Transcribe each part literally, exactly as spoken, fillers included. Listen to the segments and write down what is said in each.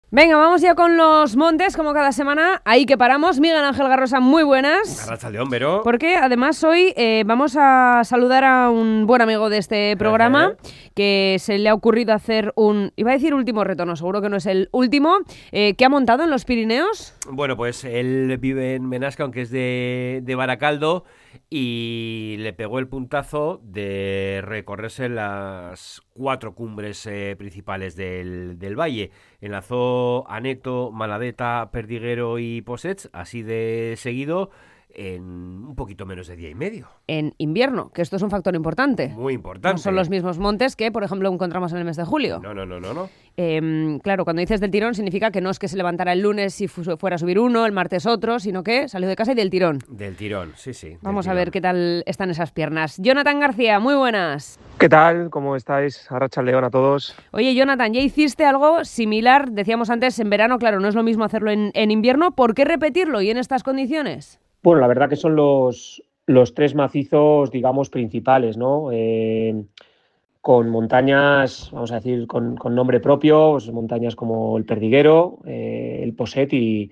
Venga, vamos ya con los montes, como cada semana. Ahí que paramos. Miguel Ángel Garrosa, muy buenas. Arratsaldeon, Vero. Porque además hoy eh, vamos a saludar a un buen amigo de este programa que se le ha ocurrido hacer un, iba a decir último reto, no, seguro que no es el último, eh, que ha montado en los Pirineos. Bueno, pues él vive en Menasca, aunque es de, de Baracaldo, y le pegó el puntazo de recorrerse las cuatro cumbres eh, principales del, del valle. Enlazó Aneto, Maladeta, Perdiguero y Posets, así de seguido, en un poquito menos de día y medio. En invierno, que esto es un factor importante. Muy importante. No son los mismos montes que, por ejemplo, encontramos en el mes de julio. No, no, no, no, no. Eh, claro, cuando dices del tirón significa que no es que se levantara el lunes y fu- fuera a subir uno, el martes otro, sino que salió de casa y del tirón. Del tirón, sí, sí. Vamos a tirón. ver qué tal están esas piernas. Jonathan García, muy buenas. ¿Qué tal? ¿Cómo estáis? Arratsaldeon a todos. Oye, Jonathan, ya hiciste algo similar, decíamos antes, en verano. Claro, no es lo mismo hacerlo en, en invierno. ¿Por qué repetirlo y en estas condiciones? Bueno, la verdad que son los, los tres macizos, digamos, principales, ¿no? Eh, con montañas, vamos a decir, con, con nombre propio, pues montañas como el Perdiguero, eh, el Poset y,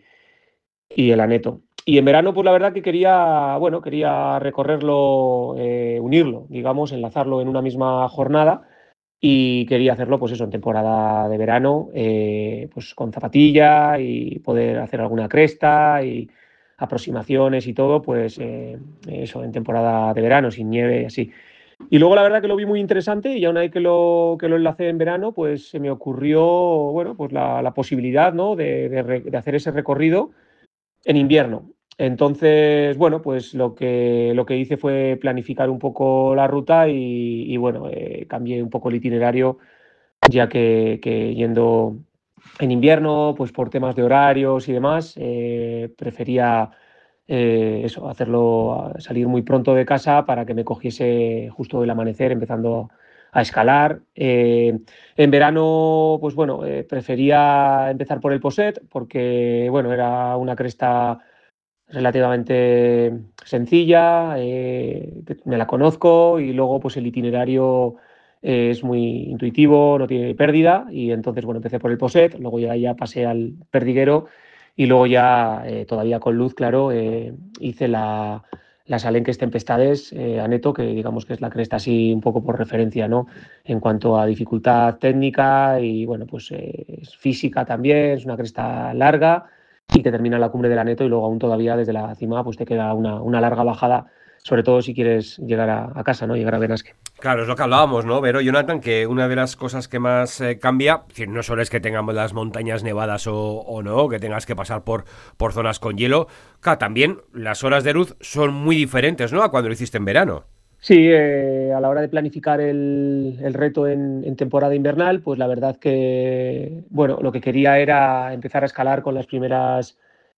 y el Aneto. Y en verano, pues la verdad que quería, bueno, quería recorrerlo, eh, unirlo, digamos, enlazarlo en una misma jornada. Y quería hacerlo, pues eso, en temporada de verano, eh, pues con zapatilla y poder hacer alguna cresta y aproximaciones y todo, pues eh, eso, en temporada de verano, sin nieve y así. Y luego la verdad que lo vi muy interesante y ya una vez que lo, que lo enlacé en verano, pues se me ocurrió, bueno, pues la, la posibilidad, ¿no? de, de, re- de hacer ese recorrido en invierno. Entonces, bueno, pues lo que, lo que hice fue planificar un poco la ruta y, y bueno, eh, cambié un poco el itinerario, ya que, que yendo en invierno, pues por temas de horarios y demás, eh, prefería eh, eso, hacerlo, salir muy pronto de casa para que me cogiese justo el amanecer, empezando a escalar. Eh, en verano, pues bueno, eh, prefería empezar por el Poset porque, bueno, era una cresta relativamente sencilla, eh, me la conozco y luego pues el itinerario eh, es muy intuitivo, no tiene pérdida y entonces bueno, empecé por el Poset, luego ya, ya pasé al Perdiguero y luego ya eh, todavía con luz, claro, eh, hice la, las Alenques Tempestades eh, Aneto, que digamos que es la cresta así un poco por referencia, ¿no? En cuanto a dificultad técnica y bueno, pues eh, es física también, es una cresta larga y que termina en la cumbre del Aneto y luego aún todavía desde la cima pues te queda una, una larga bajada, sobre todo si quieres llegar a, a casa, ¿no? Llegar a Benasque. Claro, es lo que hablábamos, ¿no, Vero, Jonathan? Que una de las cosas que más eh, cambia, es decir, no solo es que tengamos las montañas nevadas o, o no, que tengas que pasar por, por zonas con hielo, claro, también las horas de luz son muy diferentes, ¿no?, a cuando lo hiciste en verano. Sí, eh, a la hora de planificar el, el reto en, en temporada invernal, pues la verdad que, bueno, lo que quería era empezar a escalar con las primeras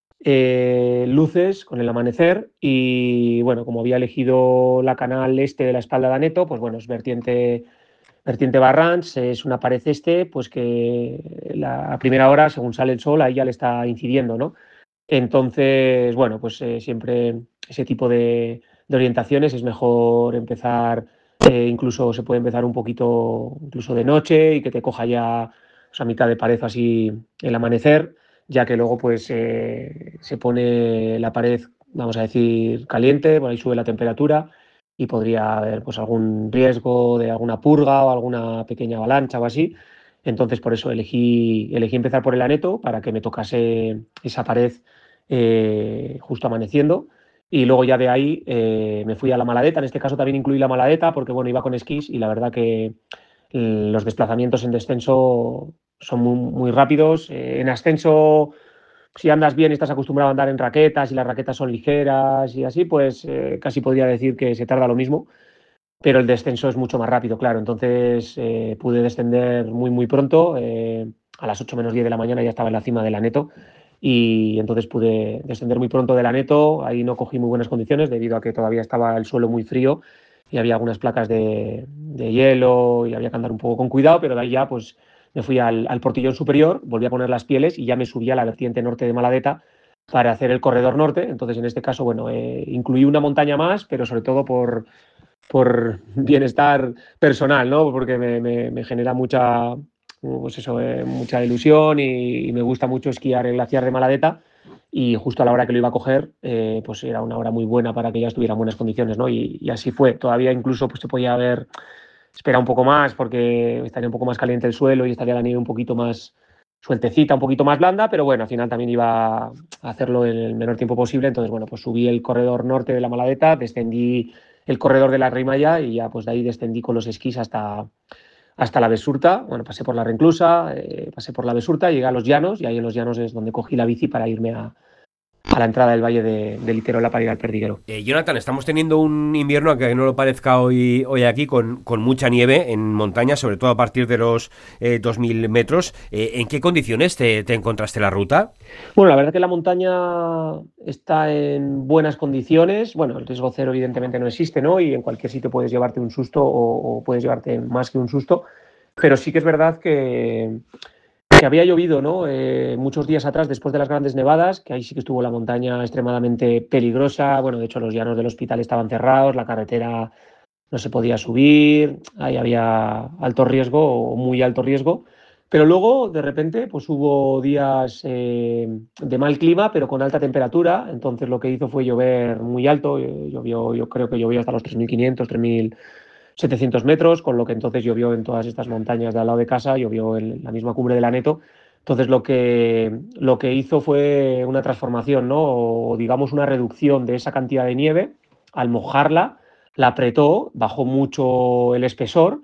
eh, luces, con el amanecer y, bueno, como había elegido la canal este de la espalda de Aneto, pues bueno, es vertiente, vertiente Barrancs, es una pared este, pues que la, a primera hora, según sale el sol, ahí ya le está incidiendo, ¿no? Entonces, bueno, pues eh, siempre ese tipo de, de orientaciones es mejor empezar, eh, incluso se puede empezar un poquito incluso de noche y que te coja ya, o sea, mitad de pared así el amanecer, ya que luego pues eh, se pone la pared, vamos a decir, caliente, por ahí sube la temperatura y podría haber pues algún riesgo de alguna purga o alguna pequeña avalancha o así. Entonces, por eso elegí, elegí empezar por el Aneto para que me tocase esa pared eh, justo amaneciendo. Y luego ya de ahí eh, me fui a la Maladeta. En este caso también incluí la Maladeta porque bueno, iba con esquís y la verdad que eh, los desplazamientos en descenso son muy, muy rápidos. Eh, en ascenso, si andas bien y estás acostumbrado a andar en raquetas y las raquetas son ligeras y así, pues eh, casi podría decir que se tarda lo mismo, pero el descenso es mucho más rápido, claro. Entonces eh, pude descender muy, muy pronto. Eh, a las ocho menos diez de la mañana ya estaba en la cima del Aneto y entonces pude descender muy pronto del Aneto. Ahí no cogí muy buenas condiciones debido a que todavía estaba el suelo muy frío y había algunas placas de, de hielo y había que andar un poco con cuidado, pero de ahí ya pues me fui al, al portillón superior, volví a poner las pieles y ya me subí a la vertiente norte de Maladeta para hacer el corredor norte. Entonces, en este caso, bueno, eh, incluí una montaña más, pero sobre todo por, por bienestar personal, ¿no? Porque me, me, me genera mucha, pues eso, eh, mucha ilusión y, y me gusta mucho esquiar el glaciar de Maladeta. Y justo a la hora que lo iba a coger, eh, pues era una hora muy buena para que ya estuviera en buenas condiciones, ¿no? Y, y así fue. Todavía incluso pues se podía haber esperado un poco más porque estaría un poco más caliente el suelo y estaría la nieve un poquito más sueltecita, un poquito más blanda, pero bueno, al final también iba a hacerlo en el menor tiempo posible. Entonces, bueno, pues subí el corredor norte de la Maladeta, descendí el corredor de la Rimaya y ya pues de ahí descendí con los esquís hasta, hasta la Besurta. Bueno, pasé por la Renclusa, eh, pasé por la Besurta, llegué a los Llanos y ahí en los Llanos es donde cogí la bici para irme a, a la entrada del valle de, de Literola para ir al Perdiguero. Eh, Jonathan, estamos teniendo un invierno, aunque no lo parezca hoy, hoy aquí, con, con mucha nieve en montaña, sobre todo a partir de los eh, dos mil metros. Eh, ¿En qué condiciones te, te encontraste la ruta? Bueno, la verdad que la montaña está en buenas condiciones. Bueno, el riesgo cero evidentemente no existe, ¿no? Y en cualquier sitio puedes llevarte un susto o, o puedes llevarte más que un susto. Pero sí que es verdad que, que había llovido, ¿no? Eh, muchos días atrás, después de las grandes nevadas, que ahí sí que estuvo la montaña extremadamente peligrosa. Bueno, de hecho, los llanos del hospital estaban cerrados, la carretera no se podía subir, ahí había alto riesgo o muy alto riesgo. Pero luego, de repente, pues hubo días eh, de mal clima, pero con alta temperatura. Entonces, lo que hizo fue llover muy alto. eh, Llovió, yo creo que llovió hasta los tres tres mil quinientos, tres mil setecientos metros, con lo que entonces llovió en todas estas montañas de al lado de casa, llovió en la misma cumbre del Aneto. Entonces lo que, lo que hizo fue una transformación, ¿no? O digamos una reducción de esa cantidad de nieve. Al mojarla, la apretó, bajó mucho el espesor.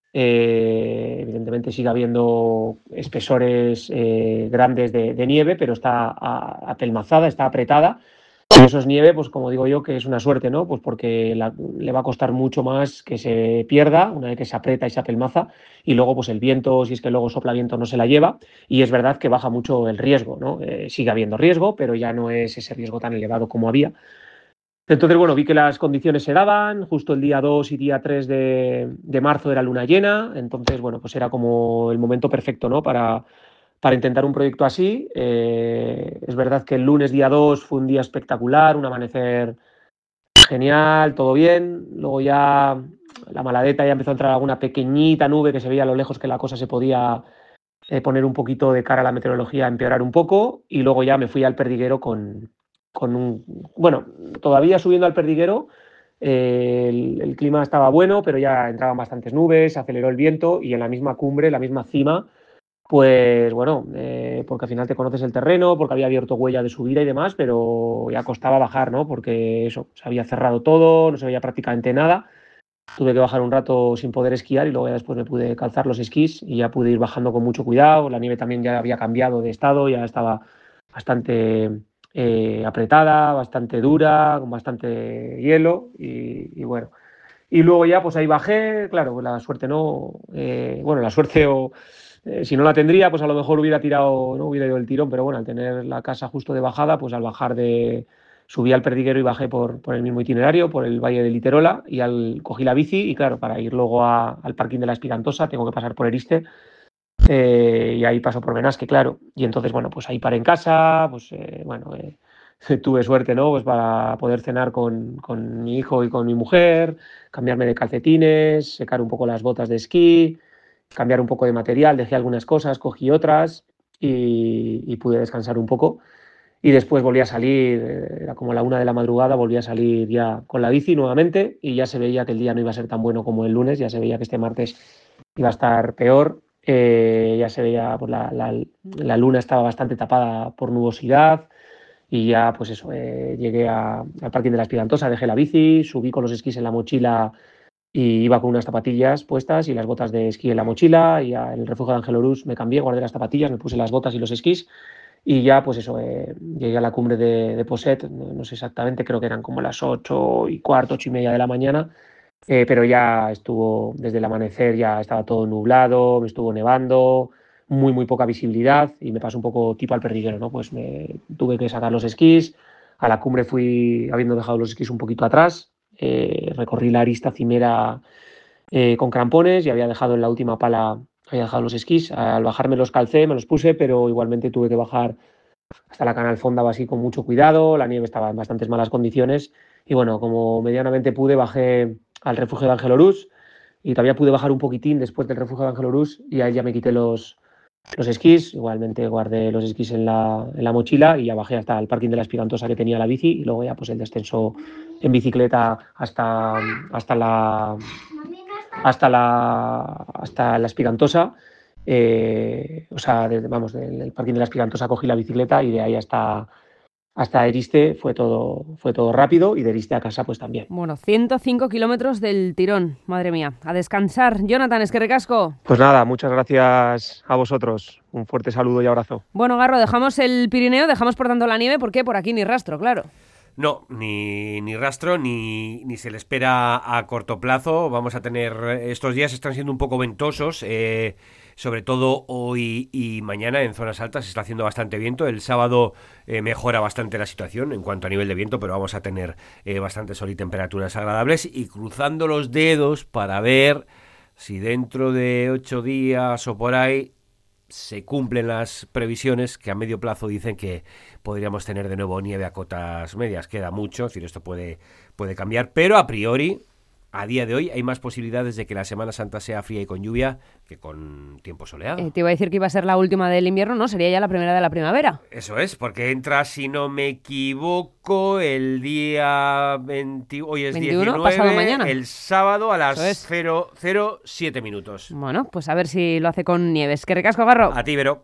Eh, evidentemente sigue habiendo espesores eh, grandes de, de nieve, pero está a, apelmazada, está apretada. Y eso es nieve, pues como digo yo, que es una suerte, ¿no? Pues porque la, le va a costar mucho más que se pierda una vez que se aprieta y se apelmaza, y luego pues el viento, si es que luego sopla viento, no se la lleva, y es verdad que baja mucho el riesgo, ¿no? Eh, sigue habiendo riesgo, pero ya no es ese riesgo tan elevado como había. Entonces, bueno, vi que las condiciones se daban, justo el día dos y día tres de, de marzo era luna llena, entonces, bueno, pues era como el momento perfecto, ¿no? Para para intentar un proyecto así. Eh, es verdad que el lunes día dos fue un día espectacular, un amanecer genial, todo bien. Luego ya la Maladeta ya empezó a entrar alguna pequeñita nube que se veía a lo lejos que la cosa se podía eh, poner un poquito de cara a la meteorología, empeorar un poco. Y luego ya me fui al Perdiguero con, con un... Bueno, todavía subiendo al Perdiguero, eh, el, el clima estaba bueno, pero ya entraban bastantes nubes, aceleró el viento y en la misma cumbre, la misma cima, pues bueno, eh, porque al final te conoces el terreno, porque había abierto huella de subida y demás, pero ya costaba bajar, ¿no? Porque eso, se había cerrado todo, no se veía prácticamente nada. Tuve que bajar un rato sin poder esquiar y luego ya después me pude calzar los esquís y ya pude ir bajando con mucho cuidado. La nieve también ya había cambiado de estado, ya estaba bastante eh, apretada, bastante dura, con bastante hielo y, y bueno. Y luego ya, pues ahí bajé, claro, la suerte no, eh, bueno, la suerte o eh, si no la tendría, pues a lo mejor hubiera tirado, no hubiera ido el tirón, pero bueno, al tener la casa justo de bajada, pues al bajar de, subí al Perdiguero y bajé por, por el mismo itinerario, por el Valle de Literola, y al, cogí la bici y claro, para ir luego a, al parking de la Espigantosa tengo que pasar por Eriste, eh, y ahí paso por Benasque, claro, y entonces, bueno, pues ahí paré en casa, pues eh, bueno, eh, tuve suerte, ¿no? Pues para poder cenar con, con mi hijo y con mi mujer, cambiarme de calcetines, secar un poco las botas de esquí, cambiar un poco de material, dejé algunas cosas, cogí otras y, y pude descansar un poco. Y después volví a salir, eh, era como la una de la madrugada, volví a salir ya con la bici nuevamente y ya se veía que el día no iba a ser tan bueno como el lunes, ya se veía que este martes iba a estar peor, eh, ya se veía, pues la, la, la luna estaba bastante tapada por nubosidad. Y ya, pues eso, eh, llegué a, al parking de la Espigantosa, dejé la bici, subí con los esquís en la mochila y iba con unas zapatillas puestas y las botas de esquí en la mochila. Y ya en el refugio de Angelorús me cambié, guardé las zapatillas, me puse las botas y los esquís. Y ya, pues eso, eh, llegué a la cumbre de, de Poset, no, no, sé exactamente, creo que eran como las ocho y cuarto, ocho y media de la mañana. Eh, pero ya estuvo, desde el amanecer ya estaba todo nublado, me estuvo nevando, muy, muy poca visibilidad y me pasó un poco tipo al Perdiguero, ¿no? Pues me tuve que sacar los esquís, a la cumbre fui habiendo dejado los esquís un poquito atrás, eh, recorrí la arista cimera eh, con crampones y había dejado en la última pala, había dejado los esquís, al bajarme los calcé, me los puse, pero igualmente tuve que bajar hasta la Canal Fonda así con mucho cuidado, la nieve estaba en bastantes malas condiciones y bueno, como medianamente pude, bajé al refugio de Angelorús y todavía pude bajar un poquitín después del refugio de Ángel Orús y ahí ya me quité los, los esquís, igualmente guardé los esquís en la, en la mochila y ya bajé hasta el parking de la Espigantosa que tenía la bici y luego ya pues el descenso en bicicleta hasta, hasta la hasta la hasta la Espigantosa. Eh, o sea, desde, vamos, del parking de la Espigantosa cogí la bicicleta y de ahí hasta Hasta Eriste fue todo, fue todo rápido y de Eriste a casa pues también. Bueno, ciento cinco kilómetros del tirón, madre mía. A descansar. Jonathan, es que recasco. Pues nada, muchas gracias a vosotros. Un fuerte saludo y abrazo. Bueno, Garro, dejamos el Pirineo, dejamos por tanto la nieve, ¿por qué? Por aquí ni rastro, claro. No, ni, ni rastro, ni, ni se le espera a corto plazo. Vamos a tener, estos días están siendo un poco ventosos, eh, sobre todo hoy y mañana en zonas altas se está haciendo bastante viento. El sábado eh, mejora bastante la situación en cuanto a nivel de viento, pero vamos a tener eh, bastante sol y temperaturas agradables. Y cruzando los dedos para ver si dentro de ocho días o por ahí se cumplen las previsiones que a medio plazo dicen que podríamos tener de nuevo nieve a cotas medias. Queda mucho, es decir, esto puede, puede cambiar, pero a priori, a día de hoy, hay más posibilidades de que la Semana Santa sea fría y con lluvia que con tiempo soleado. Eh, te iba a decir que iba a ser la última del invierno, ¿no? Sería ya la primera de la primavera. Eso es, porque entra, si no me equivoco, el día veinte, hoy es veintiuno, diecinueve, pasado mañana. El sábado a las es. cero cero siete minutos. Bueno, pues a ver si lo hace con nieves. Que recasco, Garro. A ti, Vero.